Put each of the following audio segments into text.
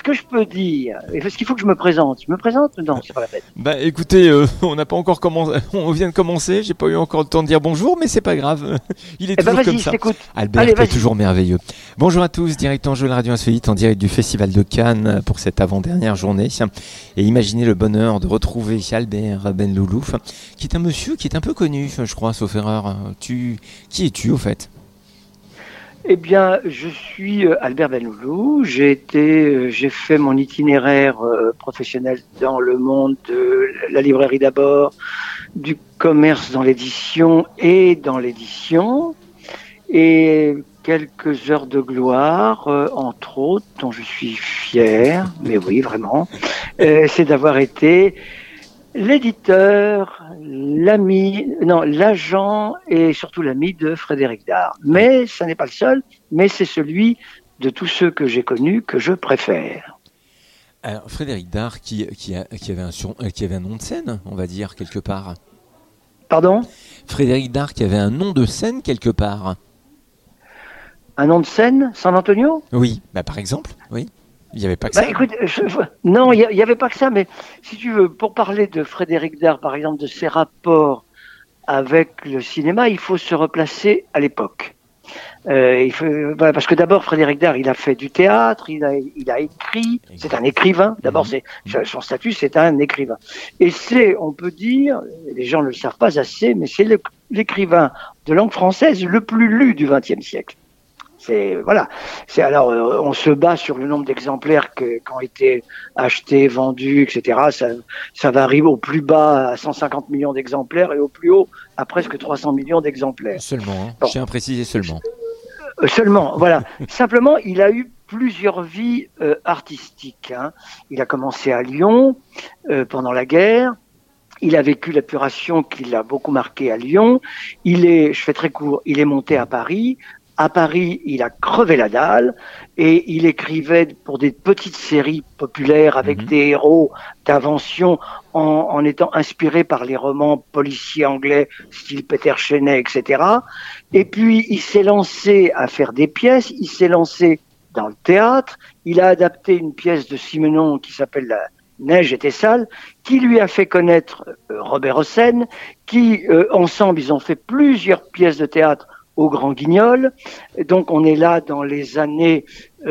que je peux dire, est-ce qu'il faut que je me présente? Je me présente? Non, c'est pas la peine. Bah écoutez, on n'a pas encore commencé, on vient de commencer, j'ai pas eu encore le temps de dire bonjour, mais c'est pas grave, il est toujours vas-y, comme ça. je t'écoute. Albert Allez, est toujours merveilleux. Bonjour à tous, direct en jeu de la radio insolite, en direct du Festival de Cannes pour cette avant-dernière journée. Et imaginez le bonheur de retrouver Albert Benloulouf, qui est un monsieur qui est un peu connu, je crois, sauf erreur. Qui es-tu au fait? Eh bien, je suis Albert Benloulou. J'ai fait mon itinéraire professionnel dans le monde de la librairie d'abord, du commerce dans l'édition et dans l'édition, et quelques heures de gloire, entre autres, dont je suis fier, mais oui, vraiment, c'est d'avoir été l'éditeur, l'agent et surtout l'ami de Frédéric Dard. Mais ça n'est pas le seul, mais c'est celui de tous ceux que j'ai connus que je préfère. Alors, Frédéric Dard qui avait un nom de scène, on va dire, quelque part. Pardon ? Frédéric Dard qui avait un nom de scène quelque part. Un nom de scène, San Antonio ? Oui, par exemple, oui. Il n'y avait pas que ça. Écoute, non, il n'y avait pas que ça, mais si tu veux, pour parler de Frédéric Dard, par exemple, de ses rapports avec le cinéma, il faut se replacer à l'époque. Parce que d'abord, Frédéric Dard, il a fait du théâtre, il a écrit, c'est un écrivain. D'abord, son statut, c'est un écrivain. Et on peut dire, les gens ne le savent pas assez, mais c'est l'écrivain de langue française le plus lu du XXe siècle. On se bat sur le nombre d'exemplaires qui ont été achetés, vendus, etc. Ça varie au plus bas à 150 millions d'exemplaires et au plus haut à presque 300 millions d'exemplaires. Seulement, je tiens à préciser seulement. Seulement, voilà. Simplement, il a eu plusieurs vies artistiques. Il a commencé à Lyon pendant la guerre. Il a vécu l'épuration qui l'a beaucoup marqué à Lyon. Je fais très court, il est monté à Paris. À Paris, il a crevé la dalle et il écrivait pour des petites séries populaires avec des héros d'invention en étant inspiré par les romans policiers anglais style Peter Chenet, etc. Et puis, il s'est lancé à faire des pièces, il s'est lancé dans le théâtre, il a adapté une pièce de Simenon qui s'appelle La Neige était sale, qui lui a fait connaître Robert Hossein, qui, ensemble, ils ont fait plusieurs pièces de théâtre au Grand Guignol. Donc on est là dans les années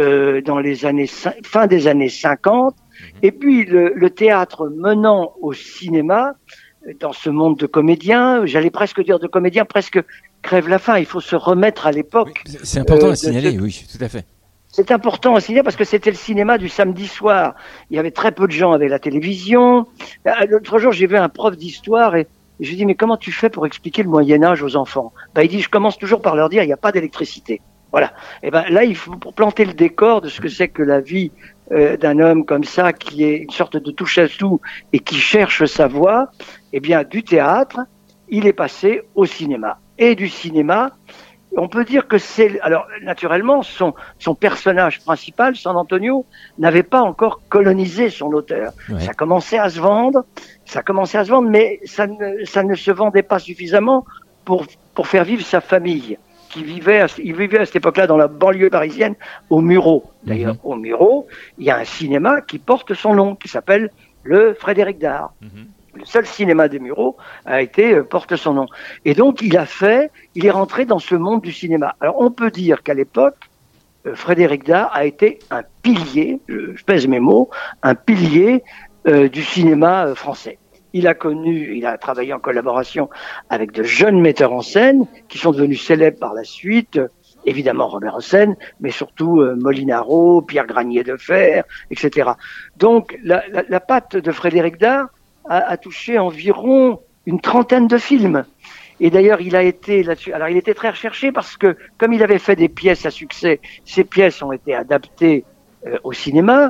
fin des années 50. Et puis le théâtre menant au cinéma, dans ce monde de comédiens, j'allais presque dire de comédiens, presque crève la faim. Il faut se remettre à l'époque. Oui, c'est important à signaler, oui, tout à fait. C'est important à signaler parce que c'était le cinéma du samedi soir. Il y avait très peu de gens avec la télévision. L'autre jour, j'ai vu un prof d'histoire et je lui dis, mais comment tu fais pour expliquer le Moyen-Âge aux enfants? Il dit, je commence toujours par leur dire, il n'y a pas d'électricité. Voilà. Et là, il faut, pour planter le décor de ce que c'est que la vie d'un homme comme ça, qui est une sorte de touche-à-tout et qui cherche sa voie, du théâtre, il est passé au cinéma. Et du cinéma, on peut dire que naturellement, son personnage principal, San Antonio, n'avait pas encore colonisé son auteur. Ouais. Ça commençait à se vendre, mais ça ne se vendait pas suffisamment pour faire vivre sa famille, il vivait à cette époque-là dans la banlieue parisienne, au Mureau. D'ailleurs, au Mureau, il y a un cinéma qui porte son nom, qui s'appelle le Frédéric Dard. Le seul cinéma des Mureaux porte son nom. Et donc, il est rentré dans ce monde du cinéma. Alors, on peut dire qu'à l'époque, Frédéric Dard a été un pilier, je pèse mes mots, un pilier du cinéma français. Il a travaillé en collaboration avec de jeunes metteurs en scène qui sont devenus célèbres par la suite, évidemment Robert Hossein, mais surtout Molinaro, Pierre Granier de Fer, etc. Donc, la patte de Frédéric Dard a touché environ une trentaine de films. Et d'ailleurs, il était très recherché parce que, comme il avait fait des pièces à succès, ces pièces ont été adaptées au cinéma.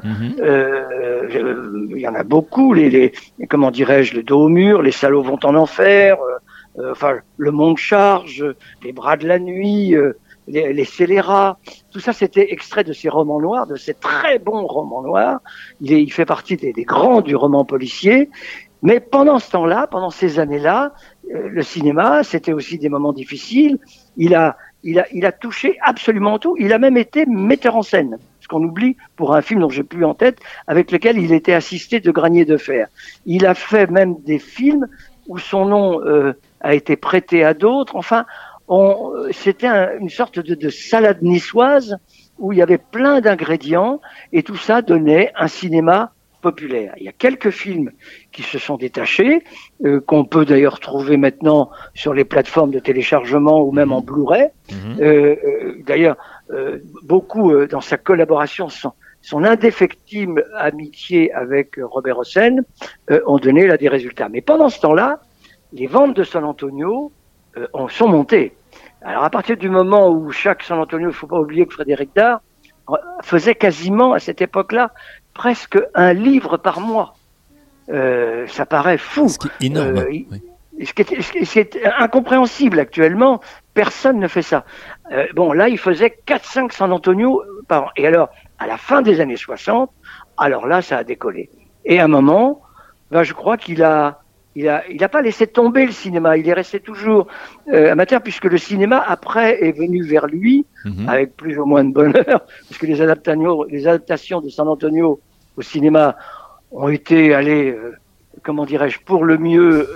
Il y en a beaucoup, comment dirais-je, le dos au mur, Les salauds vont en enfer, Le monde charge, Les bras de la nuit, les scélérats. Tout ça, c'était extrait de ces romans noirs, de ces très bons romans noirs. Il fait partie des grands du roman policier. Mais pendant ce temps-là, pendant ces années-là, le cinéma, c'était aussi des moments difficiles. Il a touché absolument tout. Il a même été metteur en scène. ce qu'on oublie pour un film dont j'ai plus en tête, avec lequel il était assisté de Granier de Fer. Il a fait même des films où son nom a été prêté à d'autres. Enfin, c'était une sorte de salade niçoise où il y avait plein d'ingrédients et tout ça donnait un cinéma populaire. Il y a quelques films qui se sont détachés, qu'on peut d'ailleurs trouver maintenant sur les plateformes de téléchargement ou même en Blu-ray. D'ailleurs, beaucoup dans sa collaboration, son indéfectible amitié avec Robert Hossein ont donné là des résultats. Mais pendant ce temps-là, les ventes de San Antonio sont montées. Alors à partir du moment où chaque San Antonio, il ne faut pas oublier que Frédéric Dard faisait quasiment à cette époque-là presque un livre par mois. Ça paraît fou. Ce qui est énorme. Oui. Ce qui est incompréhensible actuellement. Personne ne fait ça. Bon, là, il faisait 4-5 San Antonio par an. Et alors, à la fin des années 60, alors là, ça a décollé. Et à un moment, ben, je crois qu'il a pas laissé tomber le cinéma. Il est resté toujours amateur, puisque le cinéma, après, est venu vers lui, avec plus ou moins de bonheur, parce que les adaptations de San Antonio au cinéma ont été allées, comment dirais-je, pour le mieux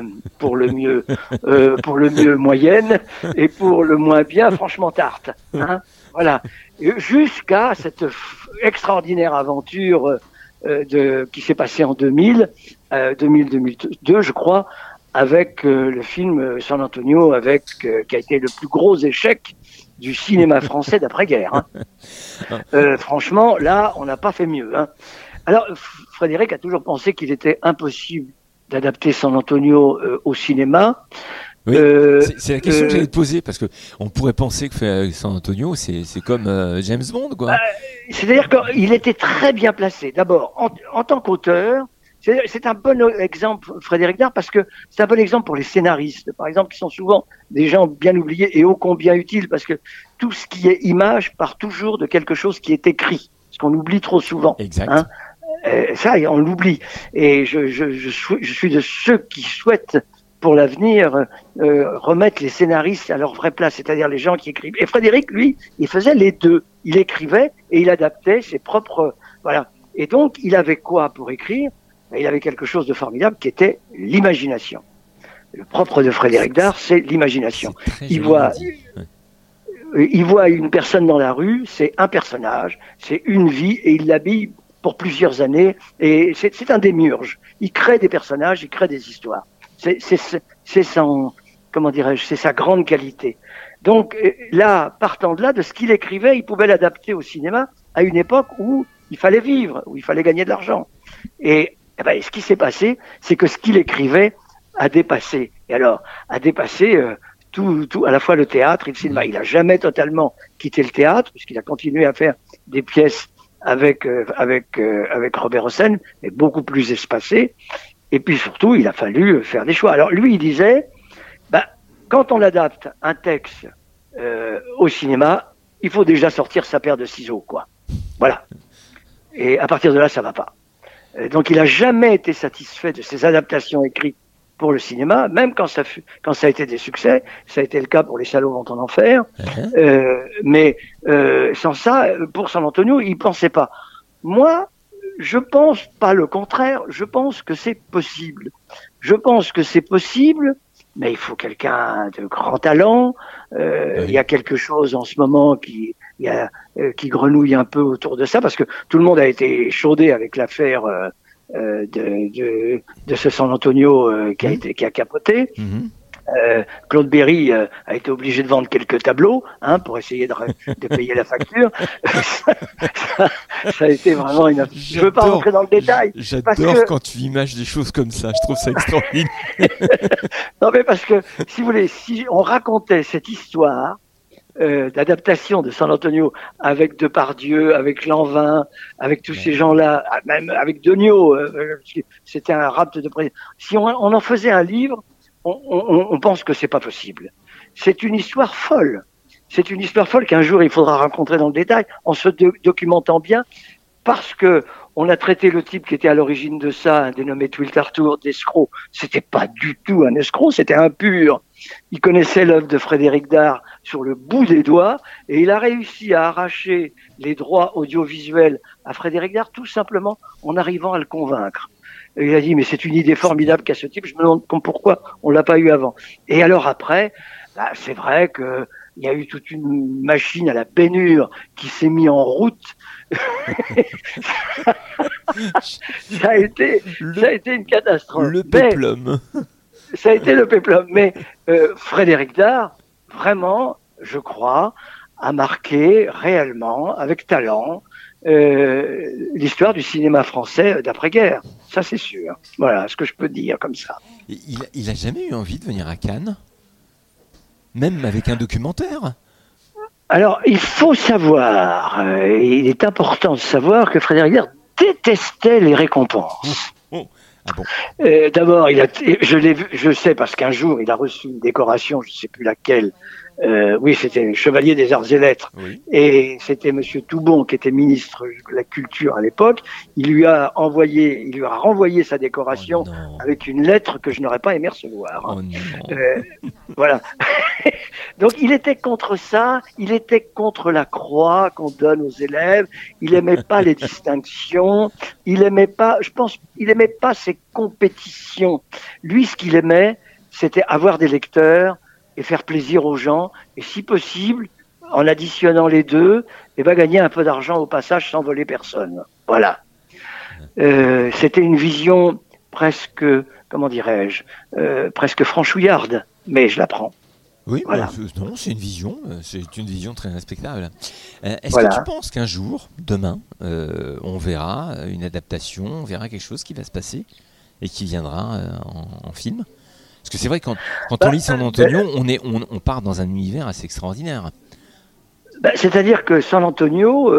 moyenne, et pour le moins bien, franchement tarte. Hein, voilà. Jusqu'à cette extraordinaire aventure qui s'est passée en 2000-2002, je crois, avec le film San Antonio, qui a été le plus gros échec du cinéma français d'après-guerre. Hein. Franchement, là, on n'a pas fait mieux. Hein. Alors, Frédéric a toujours pensé qu'il était impossible d'adapter San Antonio au cinéma. Oui, c'est la question que j'allais te poser, parce que on pourrait penser que San Antonio, c'est comme James Bond, quoi. C'est-à-dire qu'il était très bien placé. D'abord, en tant qu'auteur, c'est un bon exemple, Frédéric Dard, parce que c'est un bon exemple pour les scénaristes, par exemple, qui sont souvent des gens bien oubliés et ô combien utiles, parce que tout ce qui est image part toujours de quelque chose qui est écrit, ce qu'on oublie trop souvent. Exact. Hein. Ça, on l'oublie. Et je suis de ceux qui souhaitent, pour l'avenir, remettre les scénaristes à leur vraie place, c'est-à-dire les gens qui écrivent. Et Frédéric, lui, il faisait les deux. Il écrivait et il adaptait ses propres... Voilà. Et donc, il avait quoi pour écrire ? Il avait quelque chose de formidable qui était l'imagination. Le propre de Frédéric Dard, c'est l'imagination. Il voit une personne dans la rue, c'est un personnage, c'est une vie, et il l'habille pour plusieurs années, et c'est un démiurge. Il crée des personnages, il crée des histoires. C'est son, comment dirais-je, c'est sa grande qualité. Donc là, partant de là, de ce qu'il écrivait, il pouvait l'adapter au cinéma à une époque où il fallait vivre, où il fallait gagner de l'argent. Et ce qui s'est passé, c'est que ce qu'il écrivait a dépassé. Et alors, a dépassé tout, à la fois le théâtre et le cinéma. Il a jamais totalement quitté le théâtre, puisqu'il a continué à faire des pièces avec Robert Hossein, mais beaucoup plus espacées. Et puis surtout, il a fallu faire des choix. Alors lui, il disait, quand on adapte un texte au cinéma, il faut déjà sortir sa paire de ciseaux, quoi. Voilà. Et à partir de là, ça va pas. Donc il a jamais été satisfait de ses adaptations écrites pour le cinéma, même quand ça a été des succès. Ça a été le cas pour Les Salauds vont en enfer. Mais sans ça, pour San Antonio, il pensait pas. Moi, je pense pas le contraire. Je pense que c'est possible. Je pense que c'est possible, mais il faut quelqu'un de grand talent. Il y a quelque chose en ce moment qui grenouille un peu autour de ça, parce que tout le monde a été chaudé avec l'affaire de ce San Antonio qui a capoté. Claude Berry a été obligé de vendre quelques tableaux pour essayer de payer la facture. ça a été vraiment une... Je ne veux pas rentrer dans le détail. J'adore quand tu images des choses comme ça. Je trouve ça extraordinaire. Non, mais parce que, si vous voulez, si on racontait cette histoire d'adaptation de San Antonio avec Depardieu, avec Lanvin, avec tous ces gens-là, même avec Degnaud, c'était un rapt de président. Si on en faisait un livre, on pense que c'est pas possible. C'est une histoire folle. C'est une histoire folle qu'un jour il faudra rencontrer dans le détail, en se documentant bien, parce que on a traité le type qui était à l'origine de ça, un dénommé Twiltartour, d'escroc. C'était pas du tout un escroc, c'était un pur. Il connaissait l'œuvre de Frédéric Dard sur le bout des doigts et il a réussi à arracher les droits audiovisuels à Frédéric Dard tout simplement en arrivant à le convaincre. Et il a dit, mais c'est une idée formidable qu'a ce type, je me demande pourquoi on l'a pas eu avant. Et alors après, c'est vrai que il y a eu toute une machine à la bénure qui s'est mise en route. ça a été une catastrophe. Le péplum. Ça a été le péplum. Mais Frédéric Dard, vraiment, je crois, a marqué réellement, avec talent, l'histoire du cinéma français d'après-guerre. Ça, c'est sûr. Voilà ce que je peux dire comme ça. Il a jamais eu envie de venir à Cannes, même avec un documentaire. Alors, il faut savoir, il est important de savoir que Frédéric Dard détestait les récompenses. Ah bon. D'abord, je l'ai vu, je sais parce qu'un jour, il a reçu une décoration, je ne sais plus laquelle. Oui, c'était le Chevalier des Arts et Lettres. Oui. Et c'était Monsieur Toubon, qui était ministre de la Culture à l'époque. Il lui a renvoyé sa décoration avec une lettre que je n'aurais pas aimé recevoir. Oh non. Voilà. Donc, il était contre ça. Il était contre la croix qu'on donne aux élèves. Il aimait pas les distinctions. Il aimait pas ces compétitions. Lui, ce qu'il aimait, c'était avoir des lecteurs et faire plaisir aux gens, et si possible, en additionnant les deux, gagner un peu d'argent au passage sans voler personne. Voilà. C'était une vision presque, comment dirais-je, presque franchouillarde, mais je la prends. Oui, voilà. Non, c'est une vision très respectable. Est-ce voilà. que tu penses qu'un jour, demain, on verra une adaptation, on verra quelque chose qui va se passer et qui viendra en film ? Parce que c'est vrai, quand on lit San Antonio, on part dans un univers assez extraordinaire. C'est-à-dire que San Antonio,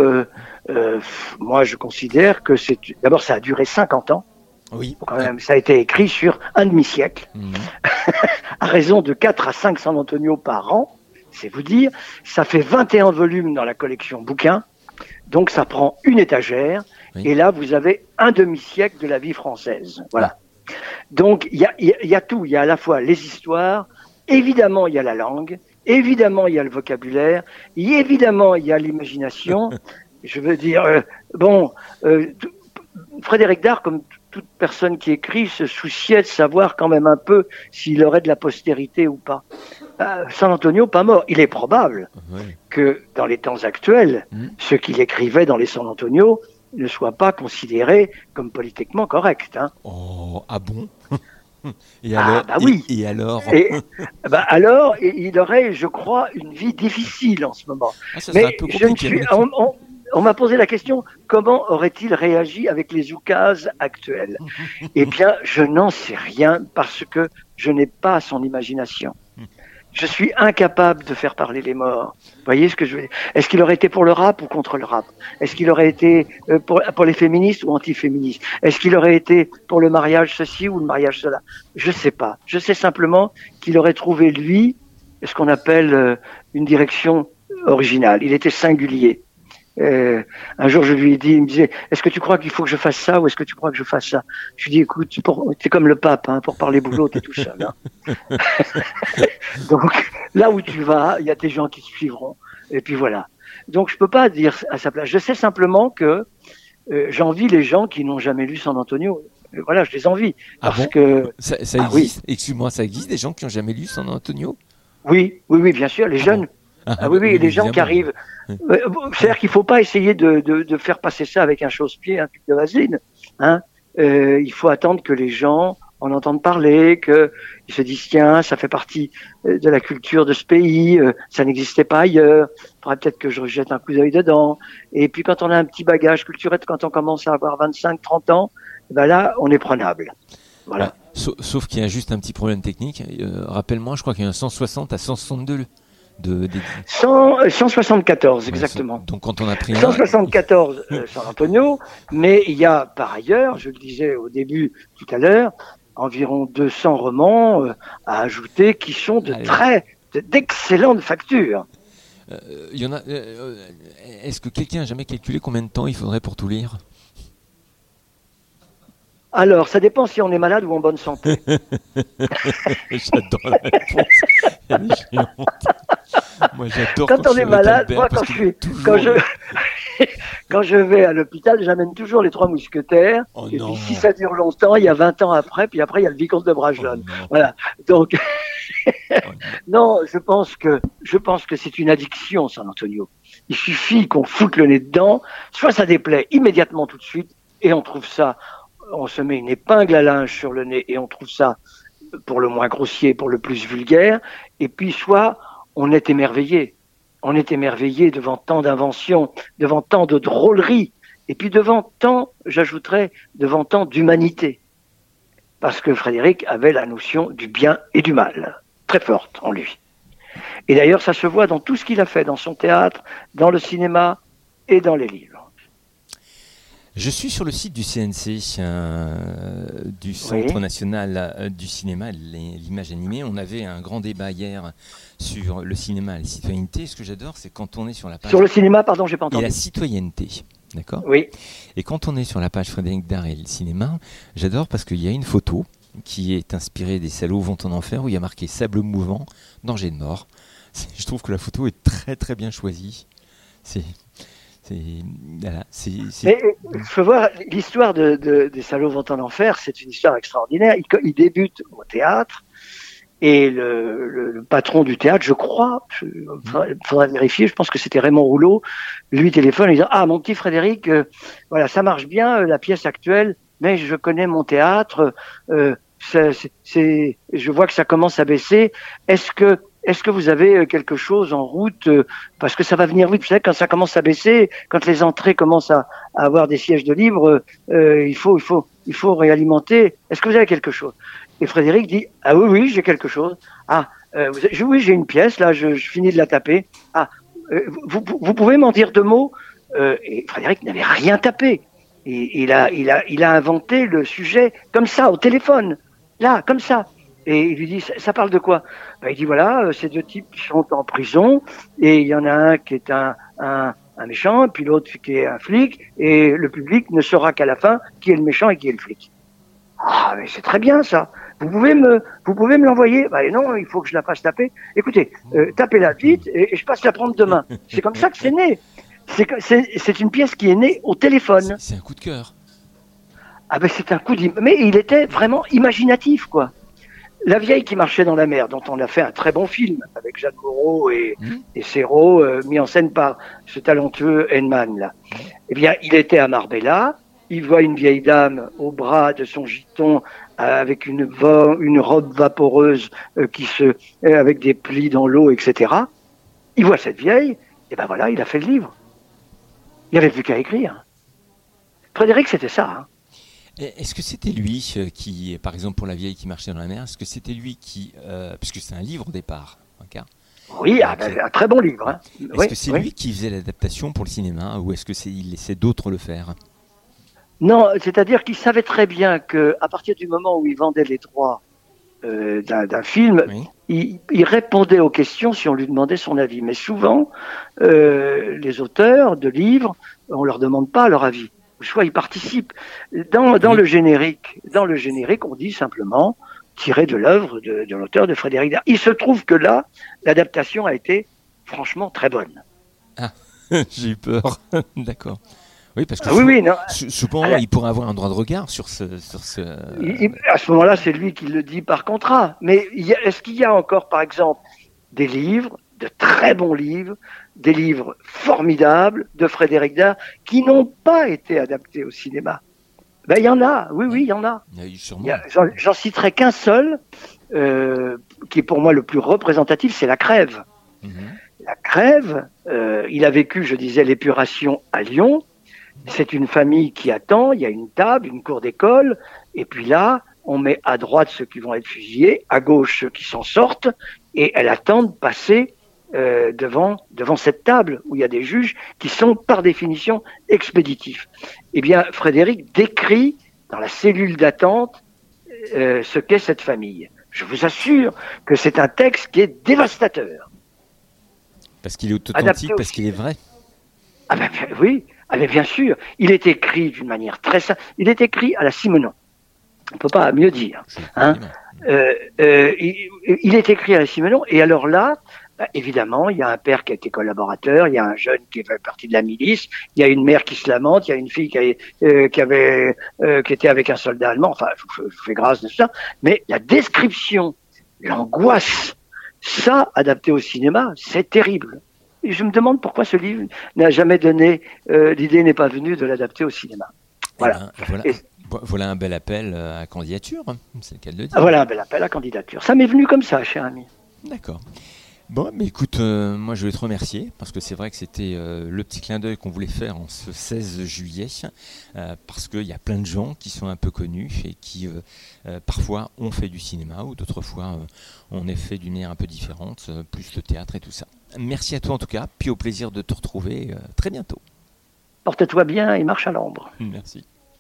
moi je considère que d'abord ça a duré 50 ans. Oui. Quand même, ça a été écrit sur un demi-siècle, à raison de 4 à 5 San Antonio par an, c'est vous dire. Ça fait 21 volumes dans la collection bouquins, donc ça prend une étagère, et là vous avez un demi-siècle de la vie française. Voilà. Donc, il y a tout. Il y a à la fois les histoires, évidemment, il y a la langue, évidemment, il y a le vocabulaire, évidemment, il y a l'imagination. Je veux dire, Frédéric Dard, comme toute personne qui écrit, se souciait de savoir quand même un peu s'il aurait de la postérité ou pas. San Antonio, pas mort. Il est probable que dans les temps actuels, ce qu'il écrivait dans les San Antonio ne soit pas considéré comme politiquement correct. Hein. Oh, ah bon? Et alors, oui. Et alors alors, il aurait, je crois, une vie difficile en ce moment. Mais on m'a posé la question, comment aurait-il réagi avec les oukases actuels? Eh bien, je n'en sais rien parce que je n'ai pas son imagination. Je suis incapable de faire parler les morts. Vous voyez ce que je veux dire? Est-ce qu'il aurait été pour le rap ou contre le rap? Est-ce qu'il aurait été pour les féministes ou anti-féministes? Est-ce qu'il aurait été pour le mariage ceci ou le mariage cela? Je sais pas. Je sais simplement qu'il aurait trouvé, lui, ce qu'on appelle une direction originale. Il était singulier. Un jour, je lui ai dit, il me disait, est-ce que tu crois qu'il faut que je fasse ça ou est-ce que tu crois que je fasse ça? Je lui ai dit, écoute, t'es comme le pape, hein, pour parler boulot, t'es tout seul. Hein. Donc, là où tu vas, il y a des gens qui te suivront. Et puis voilà. Donc, je peux pas dire à sa place. Je sais simplement que j'envie les gens qui n'ont jamais lu San Antonio. Voilà, je les envie. Parce que ça existe. Oui. Excuse-moi, ça existe des gens qui n'ont jamais lu San Antonio? Oui, bien sûr, les jeunes. Oui, les gens qui arrivent. C'est-à-dire qu'il ne faut pas essayer de faire passer ça avec un chausse-pied, un tube de vaseline. Hein. Il faut attendre que les gens en entendent parler, qu'ils se disent tiens, ça fait partie de la culture de ce pays, ça n'existait pas ailleurs. Il faudrait peut-être que je jette un coup d'œil dedans. Et puis quand on a un petit bagage culturel, quand on commence à avoir 25-30 ans, là, on est prenable. Voilà. Sauf qu'il y a juste un petit problème technique. Rappelle-moi, je crois qu'il y a un 160 à 162. 174 exactement. Donc quand on a pris 174 San Antonio, mais il y a par ailleurs, je le disais au début tout à l'heure, environ 200 romans à ajouter qui sont d'excellentes factures. Il y en a. Est-ce que quelqu'un a jamais calculé combien de temps il faudrait pour tout lire? Alors, ça dépend si on est malade ou en bonne santé. J'adore la réponse. Elle est géante. Moi, j'adore Quand on est malade, moi, toujours... quand je vais à l'hôpital, j'amène toujours les 3 mousquetaires. Oh et non. puis, si ça dure longtemps, il y a 20 ans après, puis après, il y a le vicomte de Bragelonne. Oh non. Voilà. Donc, Oh non, je pense que c'est une addiction, San Antonio. Il suffit qu'on foute le nez dedans, soit ça déplaît immédiatement tout de suite, et on trouve ça, on se met une épingle à linge sur le nez, et on trouve ça pour le moins grossier, pour le plus vulgaire, et puis soit on est émerveillé. On est émerveillé devant tant d'inventions, devant tant de drôleries, et puis devant tant, j'ajouterais, devant tant d'humanité. Parce que Frédéric avait la notion du bien et du mal, très forte en lui. Et d'ailleurs, ça se voit dans tout ce qu'il a fait, dans son théâtre, dans le cinéma et dans les livres. Je suis sur le site du CNC, du Centre national du cinéma, l'image animée. On avait un grand débat hier sur le cinéma et la citoyenneté. Ce que j'adore, c'est quand on est sur la page... Sur le cinéma, pardon, j'ai pas entendu. Et la citoyenneté, d'accord ? Oui. Et quand on est sur la page Frédéric Dard et le cinéma, j'adore parce qu'il y a une photo qui est inspirée des Salauds vont en enfer, où il y a marqué « Sable mouvant, danger de mort ». Je trouve que la photo est très très bien choisie. Voilà, Mais il faut voir, l'histoire des Salauds vont en enfer, c'est une histoire extraordinaire. Il débute au théâtre et le patron du théâtre, je crois, il faudra vérifier, je pense que c'était Raymond Rouleau, lui téléphone, il dit « Ah, mon petit Frédéric, voilà, ça marche bien, la pièce actuelle, mais je connais mon théâtre, je vois que ça commence à baisser. Est-ce que vous avez quelque chose en route, parce que ça va venir vite. Vous savez, quand ça commence à baisser, quand les entrées commencent à avoir des sièges de libre, il faut réalimenter. Est-ce que vous avez quelque chose? Et Frédéric dit « Ah oui, j'ai quelque chose. Ah, oui, j'ai une pièce, là, je finis de la taper. Ah, vous pouvez m'en dire 2 mots ?» Et Frédéric n'avait rien tapé. Et il a inventé le sujet comme ça, au téléphone. Là, comme ça. Et il lui dit, ça parle de quoi? Il dit, voilà, ces 2 types qui sont en prison, et il y en a un qui est un méchant, puis l'autre qui est un flic, et le public ne saura qu'à la fin qui est le méchant et qui est le flic. Ah, mais c'est très bien, ça. Vous pouvez me l'envoyer? Non, il faut que je la fasse taper. Écoutez, tapez-la vite, et je passe la prendre demain. C'est comme ça que c'est né. C'est une pièce qui est née au téléphone. C'est un coup de cœur. Ah c'est un coup mais il était vraiment imaginatif, quoi. La vieille qui marchait dans la mer, dont on a fait un très bon film avec Jeanne Moreau et Serrault, mis en scène par ce talentueux Henman, là. Eh bien, il était à Marbella, il voit une vieille dame au bras de son giton avec une robe vaporeuse avec des plis dans l'eau, etc. Il voit cette vieille, et ben voilà, il a fait le livre. Il n'y avait plus qu'à écrire. Frédéric, c'était ça, hein. Est-ce que c'était lui qui, par exemple pour la vieille qui marchait dans la mer, est-ce que c'était lui qui, puisque c'est un livre au départ, okay, oui, un très bon livre. Hein. Est-ce que c'est lui qui faisait l'adaptation pour le cinéma, ou est-ce que il laissait d'autres le faire? Non, c'est-à-dire qu'il savait très bien qu'à partir du moment où il vendait les droits d'un film, il répondait aux questions si on lui demandait son avis. Mais souvent, les auteurs de livres, on leur demande pas leur avis. Soit ils participent. Dans le générique, on dit simplement tiré de l'œuvre de l'auteur de Frédéric Dard. Il se trouve que là, l'adaptation a été franchement très bonne. Ah, j'ai eu peur. D'accord. Oui, parce que souvent, il pourrait avoir un droit de regard sur ce... À ce moment-là, c'est lui qui le dit par contrat. Mais est-ce qu'il y a encore, par exemple, des livres, de très bons livres, des livres formidables de Frédéric Dard qui n'ont pas été adaptés au cinéma? Il y en a, oui, il y en a. J'en citerai qu'un seul, qui est pour moi le plus représentatif, c'est La Crève. La Crève, il a vécu, je disais, l'épuration à Lyon. C'est une famille qui attend, il y a une table, une cour d'école, et puis là, on met à droite ceux qui vont être fusillés, à gauche ceux qui s'en sortent, et elle attend de passer devant cette table où il y a des juges qui sont par définition expéditifs. Eh bien, Frédéric décrit dans la cellule d'attente ce qu'est cette famille. Je vous assure que c'est un texte qui est dévastateur. Parce qu'il est adapté authentique, parce qu'il est vrai. Ah ben oui, ah ben bien sûr. Il est écrit d'une manière très simple. Il est écrit à la Simenon. On ne peut pas mieux dire. Hein. Il est écrit à la Simenon. Et alors là, évidemment, il y a un père qui a été collaborateur, il y a un jeune qui fait partie de la milice, il y a une mère qui se lamente, il y a une fille qui était avec un soldat allemand. Enfin, je fais grâce de ça. Mais la description, l'angoisse, ça, adapté au cinéma, c'est terrible. Et je me demande pourquoi ce livre n'a jamais donné, l'idée n'est pas venue de l'adapter au cinéma. Voilà. Voilà un bel appel à candidature, c'est le cas de le dire. Voilà un bel appel à candidature. Ça m'est venu comme ça, cher ami. D'accord. Bon, mais écoute, moi je vais te remercier, parce que c'est vrai que c'était le petit clin d'œil qu'on voulait faire en ce 16 juillet, parce qu'il y a plein de gens qui sont un peu connus et qui parfois ont fait du cinéma, ou d'autres fois on est fait d'une manière un peu différente, plus le théâtre et tout ça. Merci à toi en tout cas, puis au plaisir de te retrouver très bientôt. Porte-toi bien et marche à l'ombre. Merci.